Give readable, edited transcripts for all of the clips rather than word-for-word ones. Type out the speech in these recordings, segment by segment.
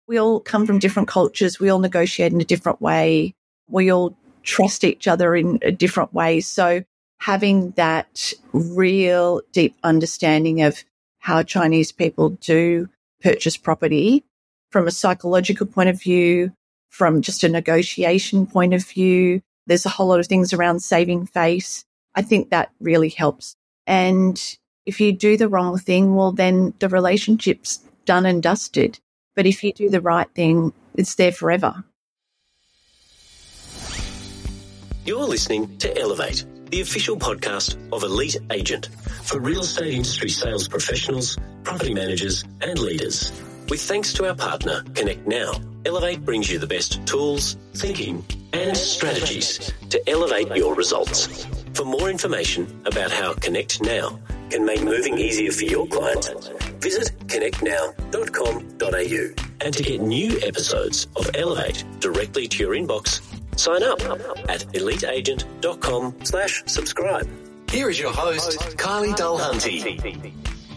we all come from different cultures. We all negotiate in a different way. We all trust each other in a different way. So having that real deep understanding of how Chinese people do purchase property from a psychological point of view, from just a negotiation point of view, there's a whole lot of things around saving face. I think that really helps. And if you do the wrong thing, well, then the relationship's done and dusted. But if you do the right thing, it's there forever. You're listening to Elevate, the official podcast of Elite Agent for real estate industry sales professionals, property managers and leaders. With thanks to our partner, Connect Now, Elevate brings you the best tools, thinking and strategies to elevate your results. For more information about how Connect Now can make moving easier for your clients, visit connectnow.com.au. And to get new episodes of Elevate directly to your inbox, sign up at eliteagent.com/subscribe. Here is your host, Kylie Dulhunty.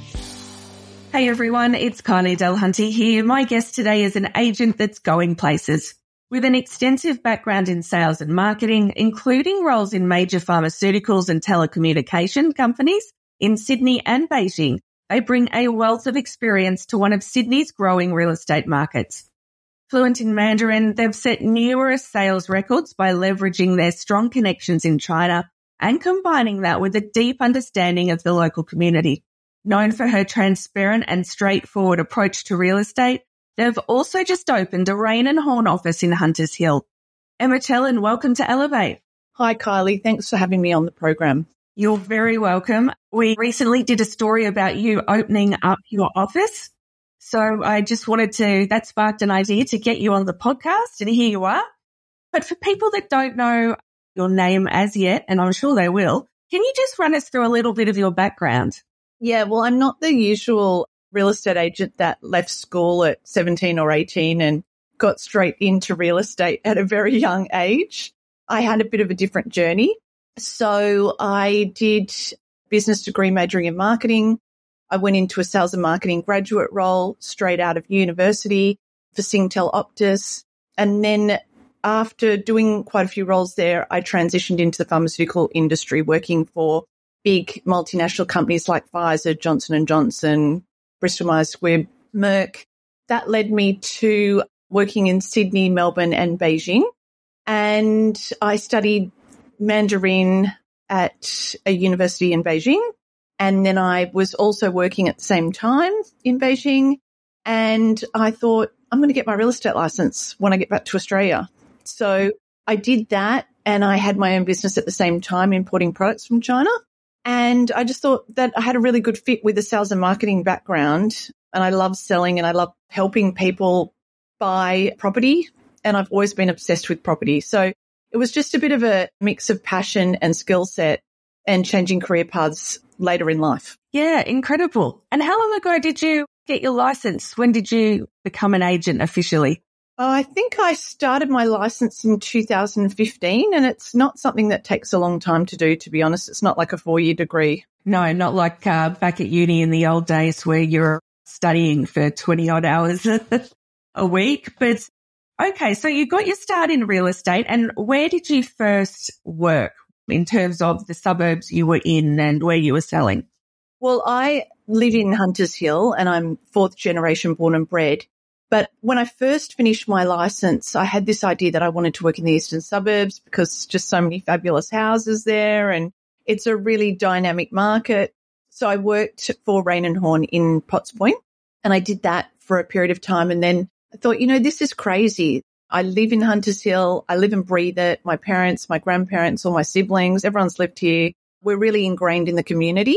Hey everyone, it's Kylie Dulhunty here. My guest today is an agent that's going places. With an extensive background in sales and marketing, including roles in major pharmaceuticals and telecommunication companies in Sydney and Beijing, they bring a wealth of experience to one of Sydney's growing real estate markets. Fluent in Mandarin, they've set numerous sales records by leveraging their strong connections in China and combining that with a deep understanding of the local community. Known for her transparent and straightforward approach to real estate, they've also just opened a Rain and Horn office in Hunters Hill. Emma Tellen, welcome to Elevate. Hi, Kylie. Thanks for having me on the program. You're very welcome. We recently did a story about you opening up your office. So I just that sparked an idea to get you on the podcast, and here you are. But for people that don't know your name as yet, and I'm sure they will, can you just run us through a little bit of your background? Yeah, well, I'm not the usual real estate agent that left school at 17 or 18 and got straight into real estate at a very young age. I had a bit of a different journey. So I did business degree majoring in marketing. I went into a sales and marketing graduate role straight out of university for Singtel Optus. And then after doing quite a few roles there, I transitioned into the pharmaceutical industry, working for big multinational companies like Pfizer, Johnson & Johnson, Bristol Myers Squibb, Merck. That led me to working in Sydney, Melbourne and Beijing. And I studied Mandarin at a university in Beijing. And then I was also working at the same time in Beijing. And I thought, I'm going to get my real estate license when I get back to Australia. So I did that, and I had my own business at the same time importing products from China. And I just thought that I had a really good fit with the sales and marketing background. And I love selling and I love helping people buy property. And I've always been obsessed with property. So it was just a bit of a mix of passion and skill set and changing career paths later in life. Yeah, incredible. And how long ago did you get your license? When did you become an agent officially? I think I started my license in 2015, and it's not something that takes a long time to do, to be honest. It's not like a 4-year degree. No, not like back at uni in the old days where you're studying for 20-odd hours a week. But okay, so you got your start in real estate, and where did you first work in terms of the suburbs you were in and where you were selling? Well, I live in Hunters Hill, and I'm 4th generation born and bred. But when I first finished my license, I had this idea that I wanted to work in the eastern suburbs because there's just so many fabulous houses there and it's a really dynamic market. So I worked for Rain and Horn in Potts Point, and I did that for a period of time. And then I thought, this is crazy. I live in Hunters Hill. I live and breathe it. My parents, my grandparents, all my siblings, everyone's lived here. We're really ingrained in the community.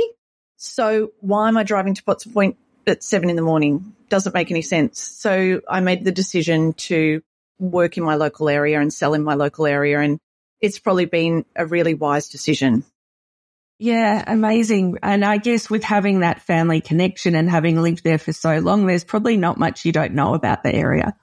So why am I driving to Potts Point at 7 a.m? Doesn't make any sense. So I made the decision to work in my local area and sell in my local area. And it's probably been a really wise decision. Yeah, amazing. And I guess with having that family connection and having lived there for so long, there's probably not much you don't know about the area.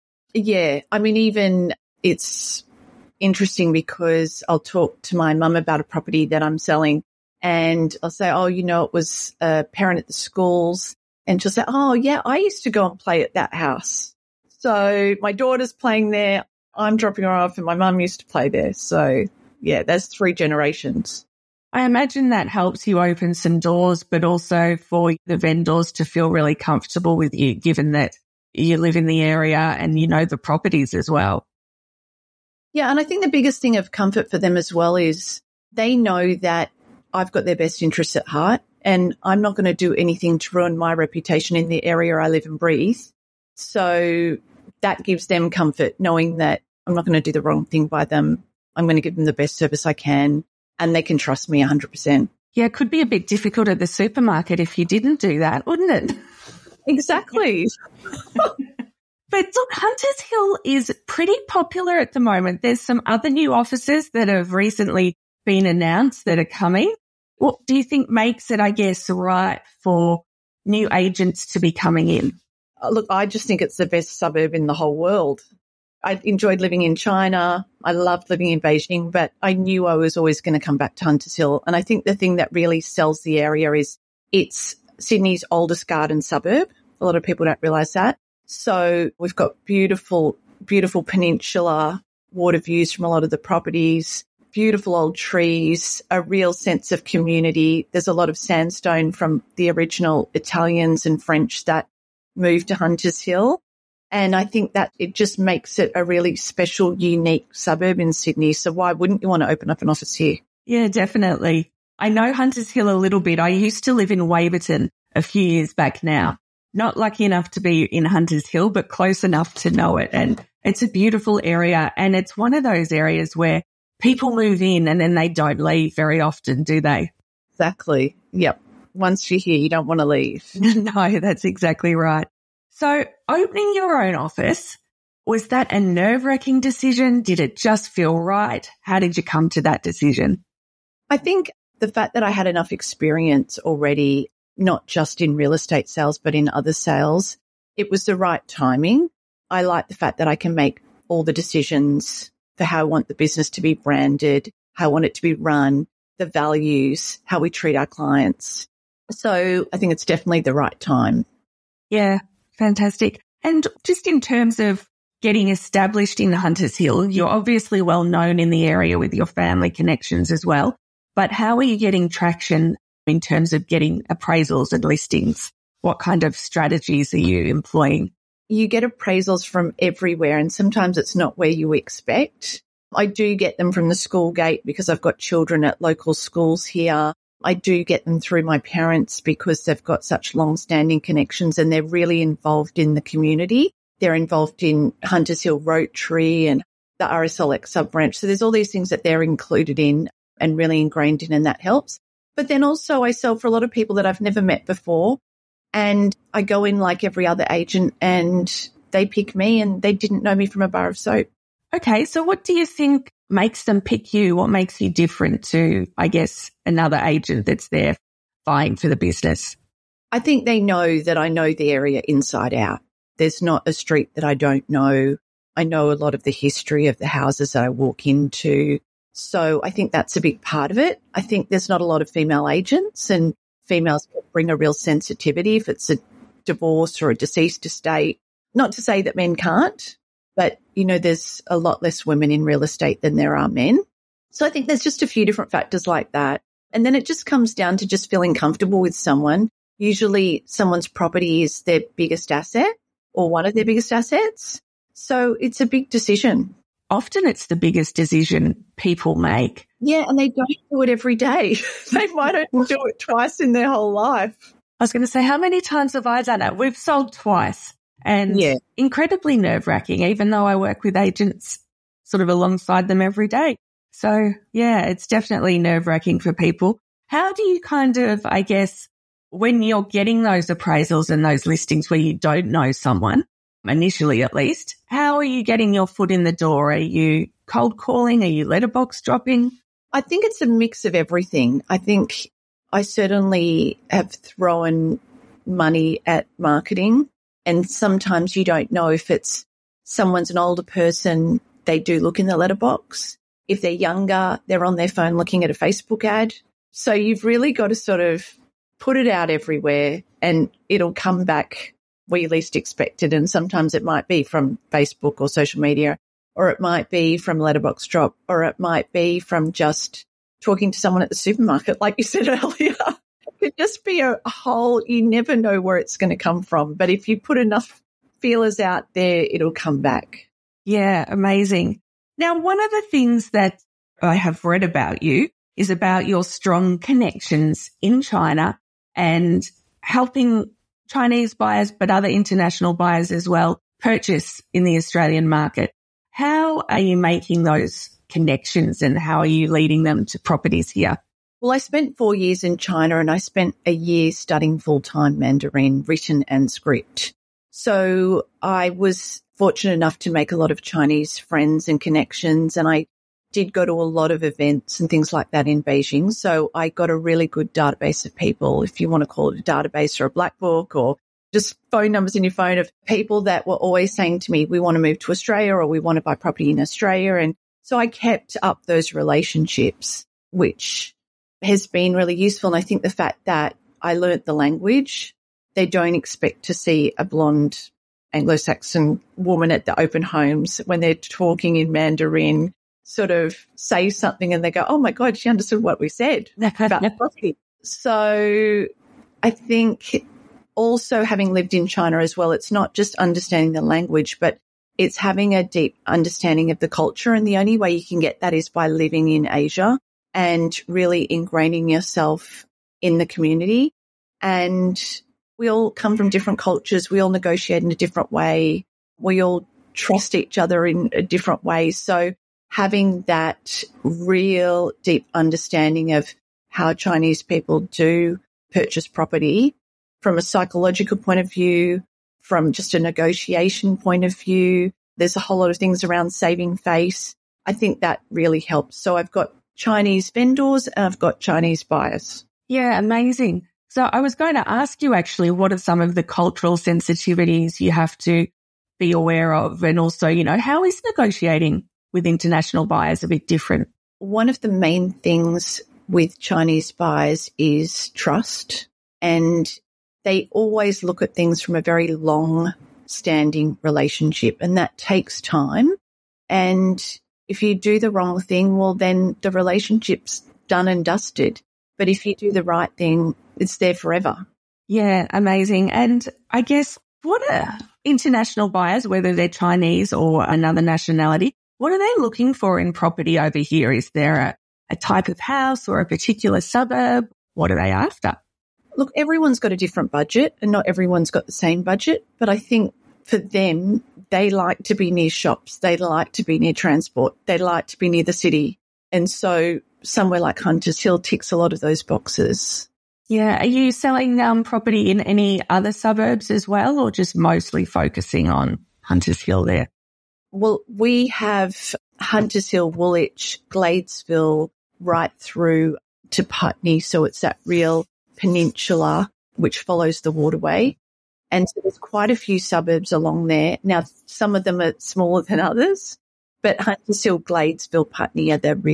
Yeah. I mean, even it's interesting because I'll talk to my mum about a property that I'm selling and I'll say, it was a parent at the schools. And she'll say, oh, yeah, I used to go and play at that house. So my daughter's playing there. I'm dropping her off and my mum used to play there. So yeah, there's 3 generations. I imagine that helps you open some doors, but also for the vendors to feel really comfortable with you, given that you live in the area and you know the properties as well. Yeah, and I think the biggest thing of comfort for them as well is they know that I've got their best interests at heart and I'm not going to do anything to ruin my reputation in the area I live and breathe. So that gives them comfort, knowing that I'm not going to do the wrong thing by them. I'm going to give them the best service I can and they can trust me 100%. Yeah, it could be a bit difficult at the supermarket if you didn't do that, wouldn't it? Exactly. But look, Hunters Hill is pretty popular at the moment. There's some other new offices that have recently been announced that are coming. What do you think makes it, I guess, right for new agents to be coming in? Look, I just think it's the best suburb in the whole world. I enjoyed living in China. I loved living in Beijing, but I knew I was always going to come back to Hunters Hill. And I think the thing that really sells the area is it's Sydney's oldest garden suburb. A lot of people don't realise that. So we've got beautiful, beautiful peninsula, water views from a lot of the properties, beautiful old trees, a real sense of community. There's a lot of sandstone from the original Italians and French that moved to Hunters Hill. And I think that it just makes it a really special, unique suburb in Sydney. So why wouldn't you want to open up an office here? Yeah, definitely. I know Hunters Hill a little bit. I used to live in Waverton a few years back now. Not lucky enough to be in Hunters Hill, but close enough to know it. And it's a beautiful area. And it's one of those areas where people move in and then they don't leave very often, do they? Exactly. Yep. Once you're here, you don't want to leave. No, that's exactly right. So opening your own office, was that a nerve-wracking decision? Did it just feel right? How did you come to that decision? I think the fact that I had enough experience already, not just in real estate sales, but in other sales, it was the right timing. I like the fact that I can make all the decisions for how I want the business to be branded, how I want it to be run, the values, how we treat our clients. So I think it's definitely the right time. Yeah, fantastic. And just in terms of getting established in Hunters Hill, you're obviously well known in the area with your family connections as well. But how are you getting traction in terms of getting appraisals and listings? What kind of strategies are you employing? You get appraisals from everywhere and sometimes it's not where you expect. I do get them from the school gate because I've got children at local schools here. I do get them through my parents because they've got such long-standing connections and they're really involved in the community. They're involved in Hunters Hill Rotary and the RSLX sub-branch. So there's all these things that they're included in and really ingrained in, and that helps. But then also I sell for a lot of people that I've never met before, and I go in like every other agent and they pick me and they didn't know me from a bar of soap. Okay, so what do you think makes them pick you? What makes you different to, I guess, another agent that's there vying for the business? I think they know that I know the area inside out. There's not a street that I don't know. I know a lot of the history of the houses that I walk into. So I think that's a big part of it. I think there's not a lot of female agents, and females bring a real sensitivity if it's a divorce or a deceased estate. Not to say that men can't, but, you know, there's a lot less women in real estate than there are men. So I think there's just a few different factors like that. And then it just comes down to just feeling comfortable with someone. Usually someone's property is their biggest asset or one of their biggest assets. So it's a big decision. Often it's the biggest decision people make. Yeah, and they don't do it every day. They might only do it twice in their whole life. I was going to say, how many times have I done it? We've sold twice, and incredibly nerve-wracking, even though I work with agents sort of alongside them every day. So, yeah, it's definitely nerve-wracking for people. How do you kind of, I guess, when you're getting those appraisals and those listings where you don't know someone, initially at least, how are you getting your foot in the door? Are you cold calling? Are you letterbox dropping? I think it's a mix of everything. I think I certainly have thrown money at marketing, and sometimes you don't know if it's someone's an older person, they do look in the letterbox. If they're younger, they're on their phone looking at a Facebook ad. So you've really got to sort of put it out everywhere and it'll come back where you least expect it. And sometimes it might be from Facebook or social media, or it might be from Letterboxd Drop, or it might be from just talking to someone at the supermarket, like you said earlier. It could just be a whole, you never know where it's going to come from. But if you put enough feelers out there, it'll come back. Yeah, amazing. Now, one of the things that I have read about you is about your strong connections in China and helping Chinese buyers, but other international buyers as well, purchase in the Australian market. How are you making those connections and how are you leading them to properties here? Well, I spent 4 years in China and I spent a year studying full-time Mandarin, written and script. So I was fortunate enough to make a lot of Chinese friends and connections, and I did go to a lot of events and things like that in Beijing. So I got a really good database of people, if you want to call it a database or a black book, or just phone numbers in your phone of people that were always saying to me, we want to move to Australia or we want to buy property in Australia. And so I kept up those relationships, which has been really useful. And I think the fact that I learnt the language, they don't expect to see a blonde Anglo-Saxon woman at the open homes when they're talking in Mandarin sort of say something and they go, oh my God, she understood what we said about property. So I think also having lived in China as well, it's not just understanding the language, but it's having a deep understanding of the culture. And the only way you can get that is by living in Asia and really ingraining yourself in the community. And we all come from different cultures. We all negotiate in a different way. We all trust each other in a different way. So having that real deep understanding of how Chinese people do purchase property from a psychological point of view, from just a negotiation point of view, there's a whole lot of things around saving face. I think that really helps. So I've got Chinese vendors and I've got Chinese buyers. Yeah, amazing. So I was going to ask you actually, what are some of the cultural sensitivities you have to be aware of? And also, you know, how is negotiating with international buyers a bit different? One of the main things with Chinese buyers is trust, and they always look at things from a very long-standing relationship, and that takes time. And if you do the wrong thing, well, then the relationship's done and dusted. But if you do the right thing, it's there forever. Yeah, amazing. And I guess what are international buyers, whether they're Chinese or another nationality, what are they looking for in property over here? Is there a type of house or a particular suburb? What are they after? Look, everyone's got a different budget and not everyone's got the same budget. But I think for them, they like to be near shops. They like to be near transport. They like to be near the city. And so somewhere like Hunters Hill ticks a lot of those boxes. Yeah. Are you selling property in any other suburbs as well, or just mostly focusing on Hunters Hill there? Well, we have Hunters Hill, Woolwich, Gladesville, right through to Putney. So it's that real peninsula which follows the waterway. And so there's quite a few suburbs along there. Now, some of them are smaller than others, but Hunters Hill, Gladesville, Putney are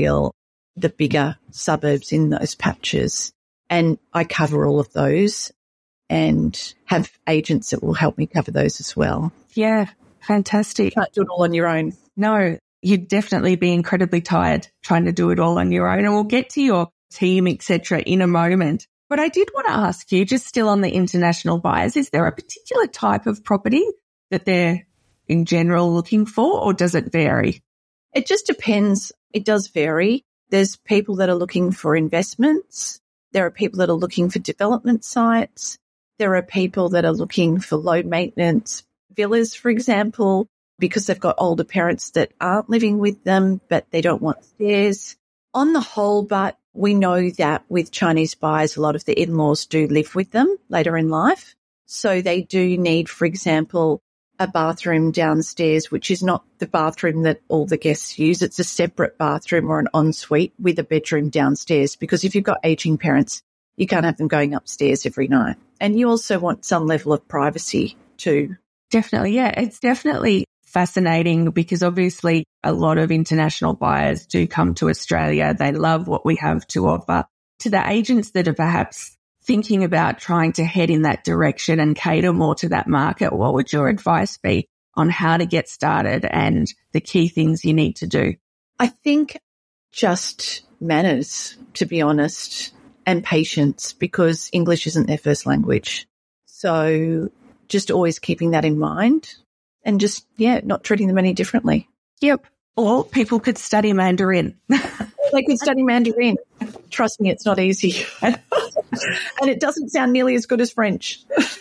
the bigger suburbs in those patches. And I cover all of those and have agents that will help me cover those as well. Yeah, fantastic. You can't do it all on your own. No, you'd definitely be incredibly tired trying to do it all on your own. And we'll get to your team, etc., in a moment. But I did want to ask you, just still on the international buyers, is there a particular type of property that they're in general looking for, or does it vary? It just depends. It does vary. There's people that are looking for investments. There are people that are looking for development sites. There are people that are looking for low maintenance villas, for example, because they've got older parents that aren't living with them, but they don't want stairs. On the whole, but we know that with Chinese buyers, a lot of the in-laws do live with them later in life. So they do need, for example, a bathroom downstairs, which is not the bathroom that all the guests use. It's a separate bathroom or an ensuite with a bedroom downstairs, because if you've got aging parents, you can't have them going upstairs every night. And you also want some level of privacy too. Definitely. Yeah, it's definitely fascinating because obviously a lot of international buyers do come to Australia. They love what we have to offer. To the agents that are perhaps thinking about trying to head in that direction and cater more to that market, what would your advice be on how to get started and the key things you need to do? I think just manners, to be honest, and patience, because English isn't their first language. So just always keeping that in mind and just, not treating them any differently. Yep. Or people could study Mandarin. They could study Mandarin. Trust me, it's not easy. And it doesn't sound nearly as good as French.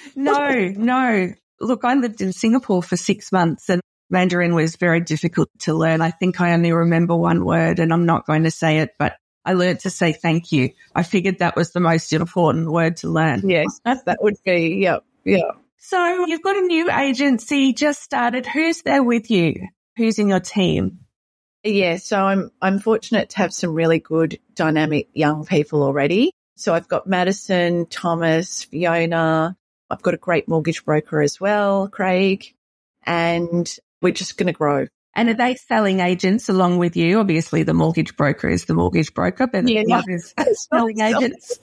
No. Look, I lived in Singapore for 6 months and Mandarin was very difficult to learn. I think I only remember one word and I'm not going to say it, but I learned to say thank you. I figured that was the most important word to learn. Yes, that would be, yeah. So you've got a new agency just started. Who's there with you? Who's in your team? Yeah, so I'm fortunate to have some really good dynamic young people already. So I've got Madison, Thomas, Fiona. I've got a great mortgage broker as well, Craig, and we're just going to grow. And are they selling agents along with you? Obviously, the mortgage broker is the mortgage broker, but the others selling agents.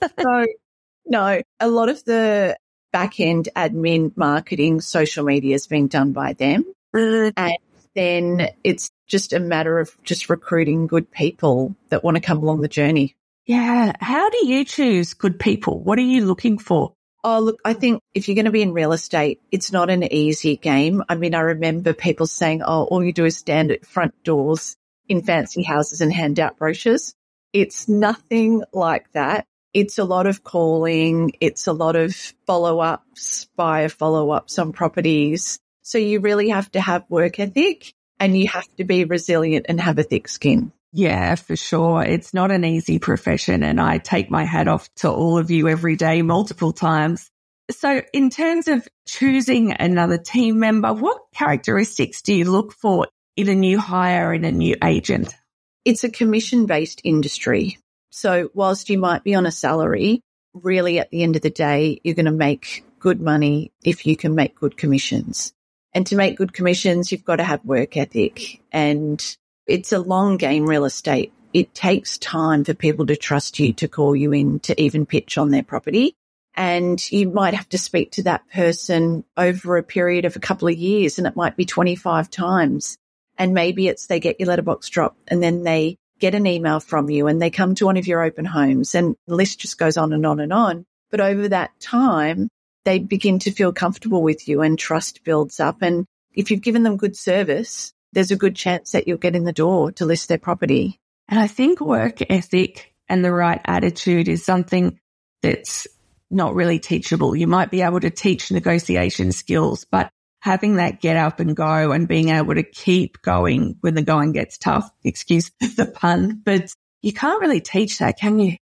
No, a lot of the back-end admin marketing, social media is being done by them. And then it's just a matter of just recruiting good people that want to come along the journey. Yeah. How do you choose good people? What are you looking for? Oh, look, I think if you're going to be in real estate, it's not an easy game. I mean, I remember people saying, all you do is stand at front doors in fancy houses and hand out brochures. It's nothing like that. It's a lot of calling. It's a lot of follow-ups, buyer follow-ups on properties. So you really have to have work ethic and you have to be resilient and have a thick skin. Yeah, for sure. It's not an easy profession and I take my hat off to all of you every day, multiple times. So in terms of choosing another team member, what characteristics do you look for in a new hire, in a new agent? It's a commission-based industry. So whilst you might be on a salary, really at the end of the day, you're going to make good money if you can make good commissions. And to make good commissions, you've got to have work ethic. And it's a long game, real estate. It takes time for people to trust you to call you in to even pitch on their property. And you might have to speak to that person over a period of a couple of years, and it might be 25 times. And maybe it's they get your letterbox drop and then they get an email from you and they come to one of your open homes, and the list just goes on and on and on. But over that time, they begin to feel comfortable with you and trust builds up. And if you've given them good service, there's a good chance that you'll get in the door to list their property. And I think work ethic and the right attitude is something that's not really teachable. You might be able to teach negotiation skills, but having that get up and go and being able to keep going when the going gets tough, excuse the pun, but you can't really teach that, can you?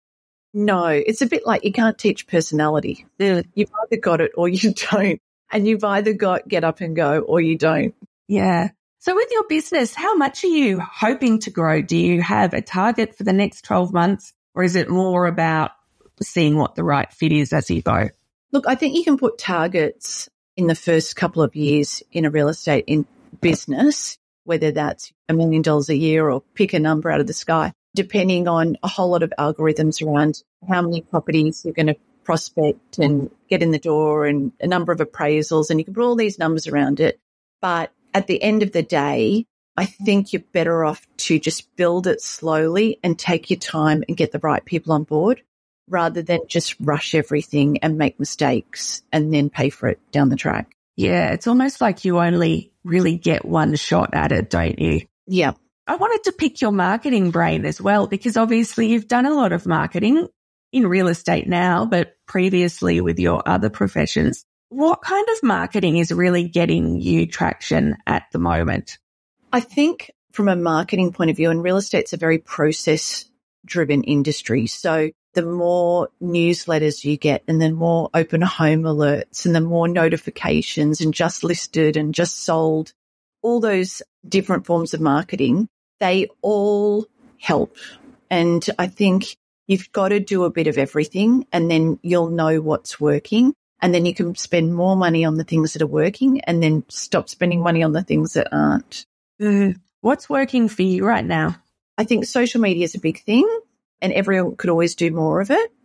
No, it's a bit like you can't teach personality. You've either got it or you don't. And you've either got get up and go or you don't. Yeah. So with your business, how much are you hoping to grow? Do you have a target for the next 12 months or is it more about seeing what the right fit is as you go? Look, I think you can put targets in the first couple of years in a real estate in business, whether that's $1 million a year or pick a number out of the sky, depending on a whole lot of algorithms around how many properties you're going to prospect and get in the door and a number of appraisals, and you can put all these numbers around it. But at the end of the day, I think you're better off to just build it slowly and take your time and get the right people on board rather than just rush everything and make mistakes and then pay for it down the track. Yeah, it's almost like you only really get one shot at it, don't you? Yeah. I wanted to pick your marketing brain as well, because obviously you've done a lot of marketing in real estate now, but previously with your other professions. What kind of marketing is really getting you traction at the moment? I think from a marketing point of view, and real estate's a very process-driven industry. So the more newsletters you get and the more open home alerts and the more notifications and just listed and just sold, all those different forms of marketing, they all help. And I think you've got to do a bit of everything and then you'll know what's working. And then you can spend more money on the things that are working and then stop spending money on the things that aren't. What's working for you right now? I think social media is a big thing and everyone could always do more of it.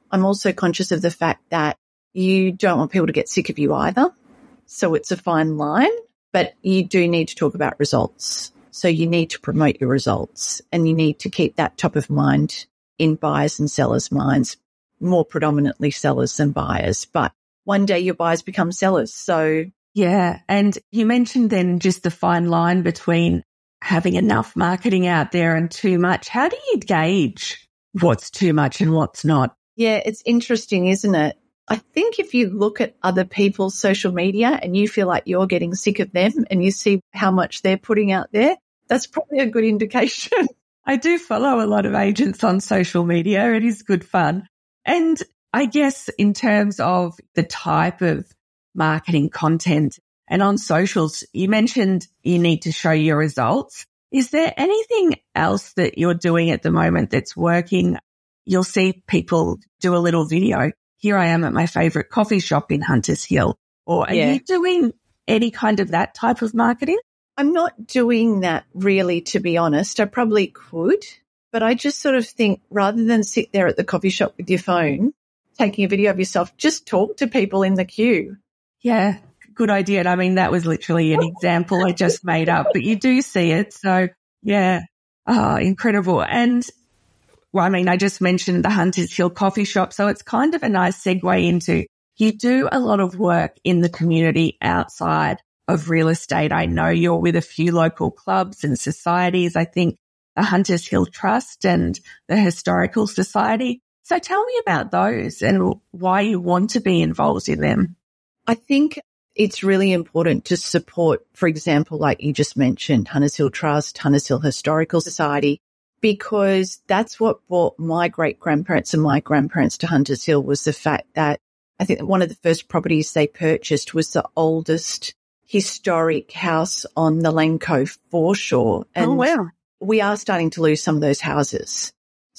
I'm also conscious of the fact that you don't want people to get sick of you either. So it's a fine line, but you do need to talk about results. So you need to promote your results, and you need to keep that top of mind in buyers and sellers' minds, more predominantly sellers than buyers. But one day your buyers become sellers. So yeah. And you mentioned then just the fine line between having enough marketing out there and too much. How do you gauge what's too much and what's not? yeah, it's interesting, isn't it? I think if you look at other people's social media and you feel like you're getting sick of them and you see how much they're putting out there, that's probably a good indication. I do follow a lot of agents on social media. It is good fun. And I guess in terms of the type of marketing content and on socials, you mentioned you need to show your results. Is there anything else that you're doing at the moment that's working? You'll see people do a little video. Here I am at my favorite coffee shop in Hunters Hill. Or are you doing any kind of that type of marketing? I'm not doing that really, to be honest. I probably could, but I just sort of think rather than sit there at the coffee shop with your phone, taking a video of yourself, just talk to people in the queue. Yeah, good idea. And I mean, that was literally an example I just made up, but you do see it. So yeah, incredible. And well, I mean, I just mentioned the Hunters Hill coffee shop. So it's kind of a nice segue into, you do a lot of work in the community outside of real estate. I know you're with a few local clubs and societies. I think the Hunters Hill Trust and the Historical Society. So tell me about those and why you want to be involved in them. I think it's really important to support, for example, like you just mentioned, Hunters Hill Trust, Hunters Hill Historical Society, because that's what brought my great-grandparents and my grandparents to Hunters Hill, was the fact that I think one of the first properties they purchased was the oldest historic house on the Lane Cove foreshore. And we are starting to lose some of those houses.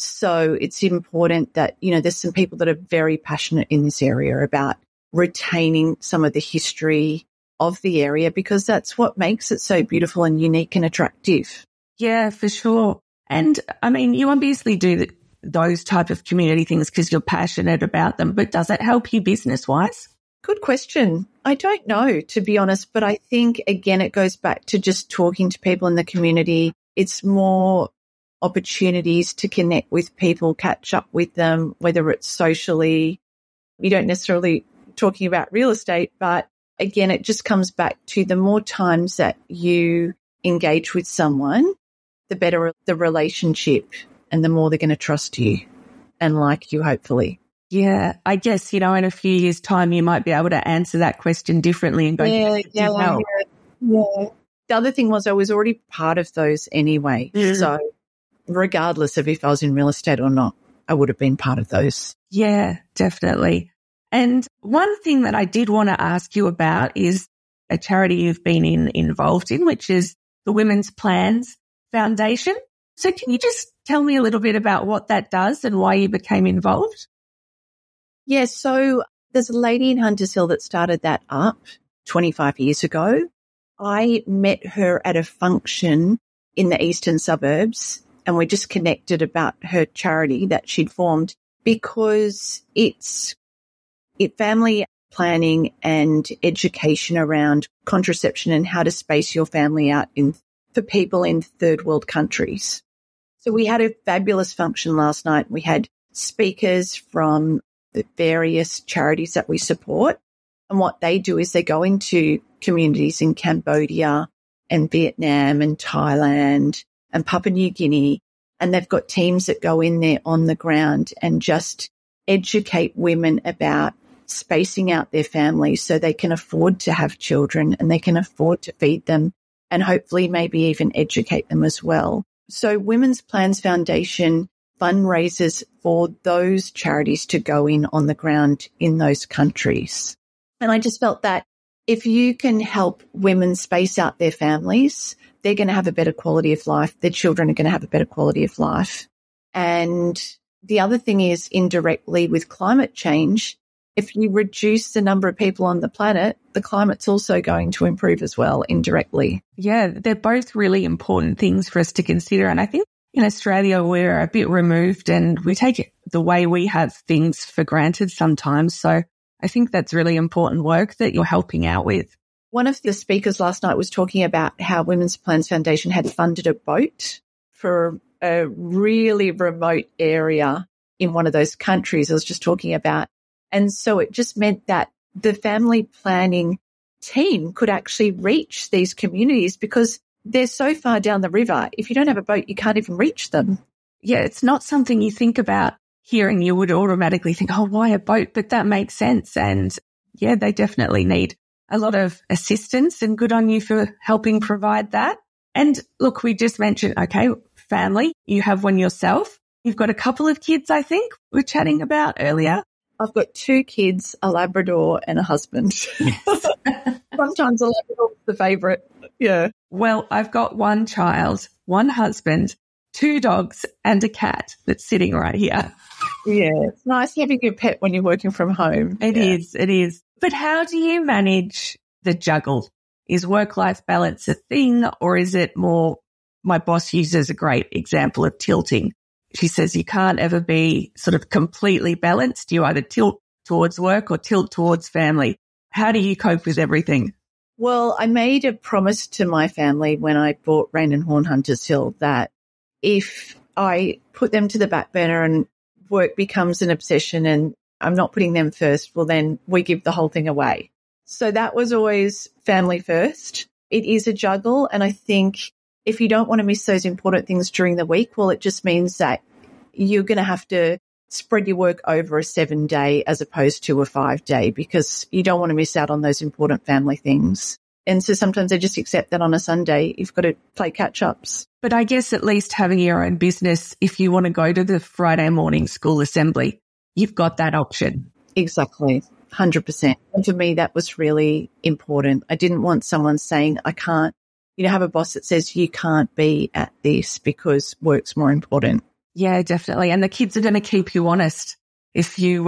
So it's important that, you know, there's some people that are very passionate in this area about retaining some of the history of the area, because that's what makes it so beautiful and unique and attractive. Yeah, for sure. And I mean, you obviously do those type of community things because you're passionate about them, but does it help you business-wise? Good question. I don't know, to be honest, but I think, again, it goes back to just talking to people in the community. It's more opportunities to connect with people, catch up with them, whether it's socially. You don't necessarily talking about real estate, but again, it just comes back to the more times that you engage with someone, the better the relationship and the more they're going to trust you and like you, hopefully. Yeah, I guess, you know, in a few years' time, you might be able to answer that question differently and go, yeah. The other thing was I was already part of those anyway. Mm. So regardless of if I was in real estate or not, I would have been part of those. Yeah, definitely. And one thing that I did want to ask you about is a charity you've been involved in, which is the Women's Plans Foundation. So can you just tell me a little bit about what that does and why you became involved? Yeah, so there's a lady in Hunters Hill that started that up 25 years ago. I met her at a function in the eastern suburbs, and we just connected about her charity that she'd formed, because it's family planning and education around contraception and how to space your family out for people in third world countries. So we had a fabulous function last night. We had speakers from the various charities that we support. And what they do is they go into communities in Cambodia and Vietnam and Thailand and Papua New Guinea. And they've got teams that go in there on the ground and just educate women about spacing out their families so they can afford to have children and they can afford to feed them and hopefully maybe even educate them as well. So Women's Plans Foundation fundraisers for those charities to go in on the ground in those countries. And I just felt that if you can help women space out their families, they're going to have a better quality of life. Their children are going to have a better quality of life. And the other thing is, indirectly with climate change, if you reduce the number of people on the planet, the climate's also going to improve as well, indirectly. Yeah, they're both really important things for us to consider. And I think in Australia, we're a bit removed and we take the way we have things for granted sometimes. So I think that's really important work that you're helping out with. One of the speakers last night was talking about how Women's Plans Foundation had funded a boat for a really remote area in one of those countries I was just talking about. And so it just meant that the family planning team could actually reach these communities because they're so far down the river. If you don't have a boat, you can't even reach them. Yeah, it's not something you think about here and you would automatically think, oh, why a boat? But that makes sense. And yeah, they definitely need a lot of assistance, and good on you for helping provide that. And look, we just mentioned, okay, family, you have one yourself. You've got a couple of kids, I think we were chatting about earlier. I've got 2 kids, a Labrador and a husband. Yes. Sometimes a Labrador's the favourite. Yeah. Well, I've got 1 child, 1 husband, 2 dogs and a cat that's sitting right here. Yeah. It's nice having a pet when you're working from home. It is. But how do you manage the juggle? Is work-life balance a thing, or is it more, my boss uses a great example of tilting. She says you can't ever be sort of completely balanced. You either tilt towards work or tilt towards family. How do you cope with everything? Well, I made a promise to my family when I bought Raine & Horne Hunters Hill that if I put them to the back burner and work becomes an obsession and I'm not putting them first, well, then we give the whole thing away. So that was always family first. It is a juggle. And I think if you don't want to miss those important things during the week, well, it just means that you're going to have to spread your work over a 7-day as opposed to a 5-day because you don't want to miss out on those important family things. And so sometimes I just accept that on a Sunday, you've got to play catch-ups. But I guess at least having your own business, if you want to go to the Friday morning school assembly, you've got that option. Exactly, 100%. And for me, that was really important. I didn't want someone saying, I can't, have a boss that says you can't be at this because work's more important. Yeah, definitely. And the kids are going to keep you honest if you've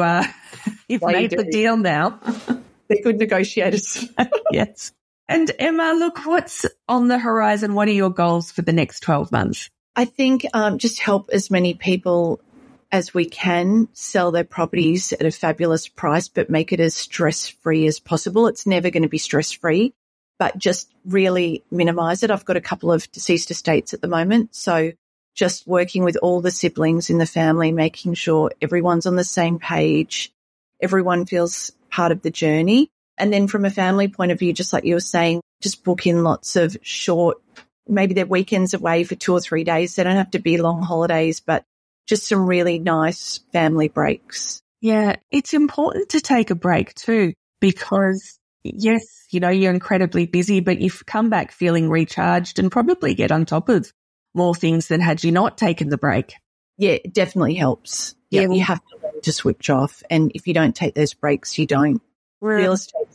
made the deal now. They're good negotiators. Yes. And Emma, look, what's on the horizon? What are your goals for the next 12 months? I think just help as many people as we can sell their properties at a fabulous price, but make it as stress-free as possible. It's never going to be stress-free, but just really minimise it. I've got a couple of deceased estates at the moment, so just working with all the siblings in the family, making sure everyone's on the same page, everyone feels part of the journey. And then from a family point of view, just like you were saying, just book in lots of short, maybe they're weekends away for 2 or 3 days. They don't have to be long holidays, but just some really nice family breaks. Yeah, it's important to take a break too, because yes, you're incredibly busy, but you've come back feeling recharged and probably get on top of more things than had you not taken the break. Yeah, it definitely helps. Yeah, you have to learn to switch off. And if you don't take those breaks, you don't. Real estate's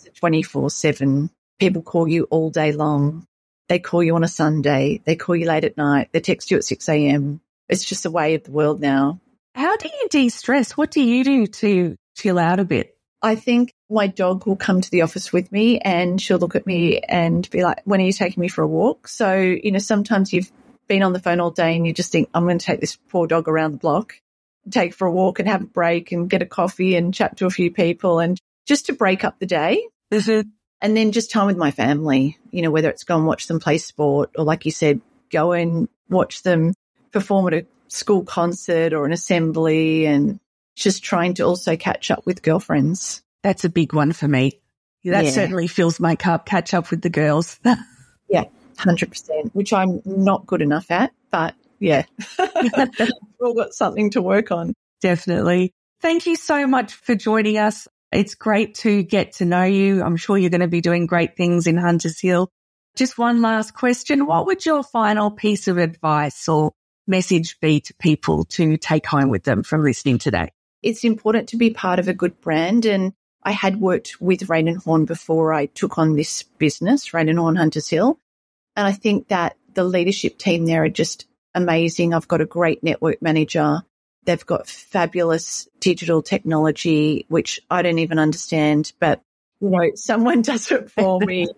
24/7. People call you all day long. They call you on a Sunday. They call you late at night. They text you at 6 a.m. It's just a way of the world now. How do you de-stress? What do you do to chill out a bit? I think my dog will come to the office with me and she'll look at me and be like, when are you taking me for a walk? So, sometimes you've been on the phone all day and you just think, I'm going to take this poor dog around the block, take for a walk and have a break and get a coffee and chat to a few people and just to break up the day. Mm-hmm. And then just time with my family, whether it's go and watch them play sport or, like you said, go and watch them perform at a school concert or an assembly, and just trying to also catch up with girlfriends. That's a big one for me. That certainly fills my cup, catch up with the girls. Yeah, 100%, which I'm not good enough at, but yeah, we've all got something to work on. Definitely. Thank you so much for joining us. It's great to get to know you. I'm sure you're going to be doing great things in Hunters Hill. Just one last question. What would your final piece of advice or message be to people to take home with them from listening today? It's important to be part of a good brand. And I had worked with Raine & Horne before I took on this business, Raine & Horne Hunters Hill. And I think that the leadership team there are just amazing. I've got a great network manager. They've got fabulous digital technology, which I don't even understand, but, someone does it for me.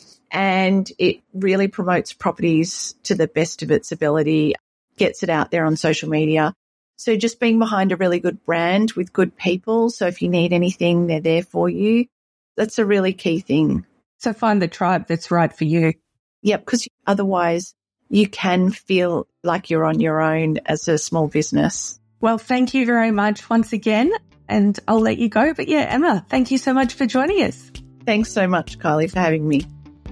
And it really promotes properties to the best of its ability, gets it out there on social media. So just being behind a really good brand with good people. So if you need anything, they're there for you. That's a really key thing. So find the tribe that's right for you. Yep, because otherwise you can feel like you're on your own as a small business. Well, thank you very much once again, and I'll let you go. But yeah, Emma, thank you so much for joining us. Thanks so much, Kylie, for having me.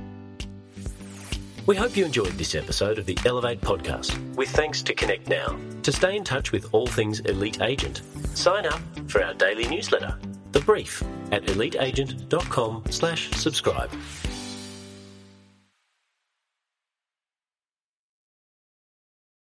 We hope you enjoyed this episode of the Elevate podcast, with thanks to Connect Now. To stay in touch with all things Elite Agent, sign up for our daily newsletter, The Brief, at eliteagent.com/subscribe.